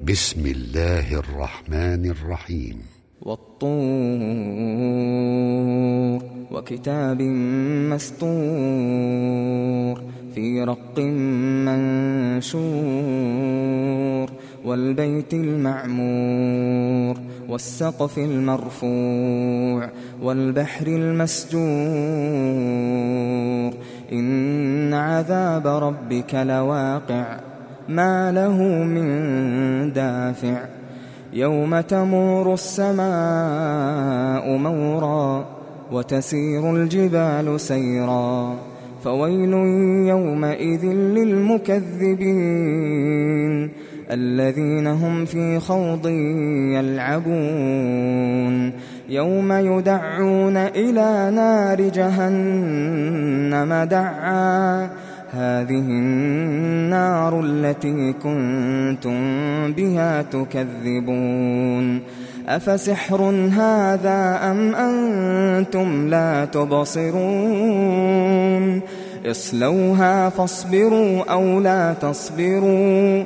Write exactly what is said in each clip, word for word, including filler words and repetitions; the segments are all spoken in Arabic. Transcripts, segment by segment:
بسم الله الرحمن الرحيم. والطور وكتاب مسطور في رق منشور والبيت المعمور والسقف المرفوع والبحر المسجور إن عذاب ربك لواقع ما له من دافع يوم تمور السماء مورا وتسير الجبال سيرا فويل يومئذ للمكذبين الذين هم في خوض يلعبون يوم يدعون إلى نار جهنم دعا هذه النار التي كنتم بها تكذبون أفسحر هذا أم أنتم لا تبصرون اصلوها فاصبروا أو لا تصبروا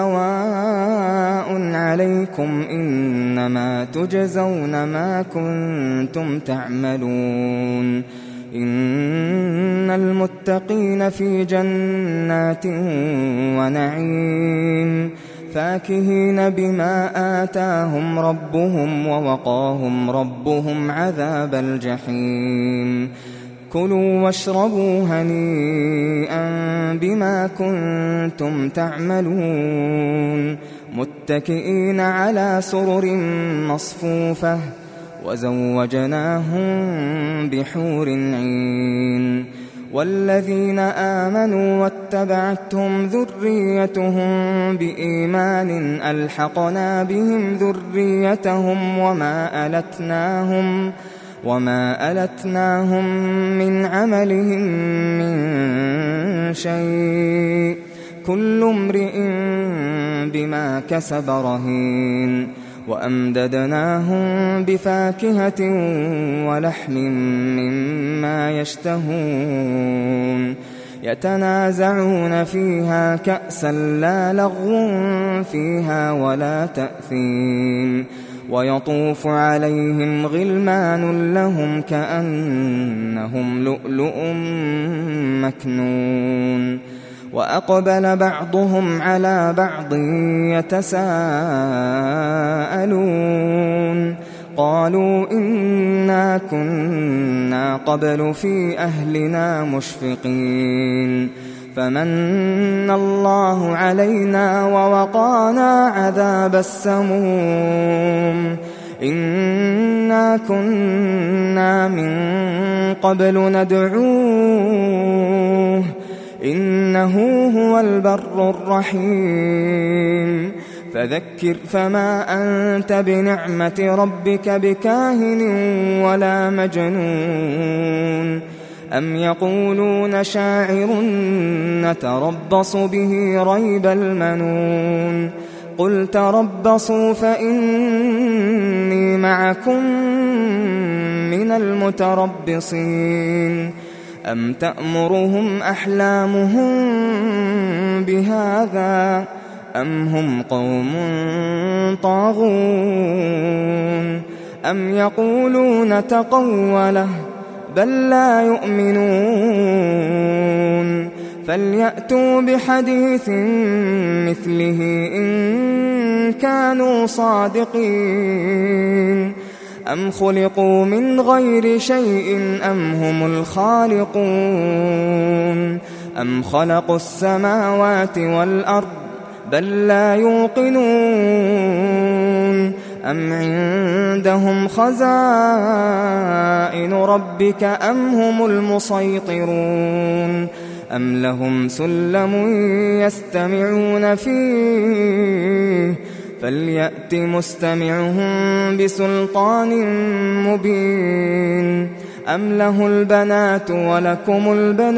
سواء عليكم إنما تجزون ما كنتم تعملون إن المتقين في جنات ونعيم فاكهين بما آتاهم ربهم ووقاهم ربهم عذاب الجحيم كلوا واشربوا هنيئا بما كنتم تعملون متكئين على سرر مصفوفة وزوجناهم بحور عين والذين آمنوا واتبعتهم ذريتهم بإيمان ألحقنا بهم ذريتهم وما ألتناهم وما ألتناهم من عملهم من شيء كل امرئ بما كسب رهين وأمددناهم بفاكهة ولحم مما يشتهون يتنازعون فيها كأسا لا لغو فيها ولا تأثيم ويطوف عليهم غلمان لهم كأنهم لؤلؤ مكنون وأقبل بعضهم على بعض يتساءلون قالوا إنا كنا قبل في أهلنا مشفقين فمن الله علينا ووقانا عذاب السموم إنا كنا من قبل ندعوه إنه هو البر الرحيم فذكر فما أنت بنعمة ربك بكاهن ولا مجنون أم يقولون شاعر نتربص به ريب المنون قل تربصوا فإني معكم من المتربصين أم تأمرهم أحلامهم بهذا أم هم قوم طاغون أم يقولون تقوله بل لا يؤمنون فليأتوا بحديث مثله إن كانوا صادقين أم خلقوا من غير شيء أم هم الخالقون أم خلقوا السماوات والأرض بل لا يوقنون أم عندهم خزائن ربك أم هم المسيطرون أم لهم سلم يستمعون فيه فليأت مستمعهم بسلطان مبين أم له البنات ولكم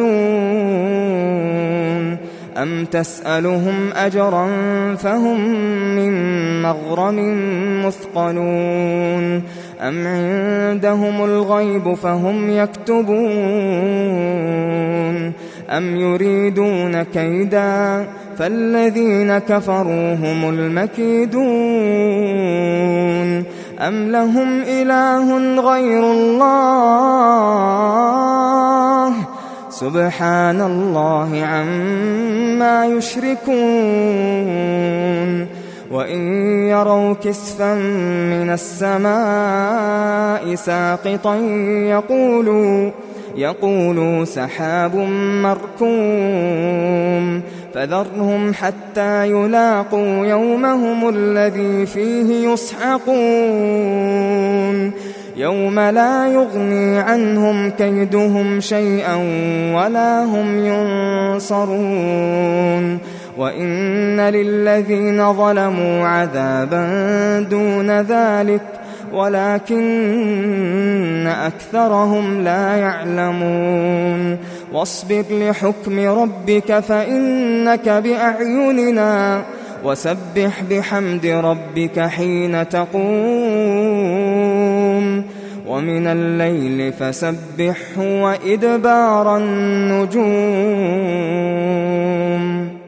البنون أم تسألهم أجرا فهم من مغرم مثقلون أم عندهم الغيب فهم يكتبون أم يريدون كيدا فالذين كفروا هم المكيدون أم لهم إله غير الله سبحان الله عما يشركون وإن يروا كسفا من السماء ساقطا يقولوا يقولوا سحاب مركوم فذرهم حتى يلاقوا يومهم الذي فيه يصعقون يوم لا يغني عنهم كيدهم شيئا ولا هم ينصرون وإن للذين ظلموا عذابا دون ذلك ولكن أكثرهم لا يعلمون واصبر لحكم ربك فإنك بأعيننا وسبح بحمد ربك حين تقوم ومن الليل فسبحه وإدبار النجوم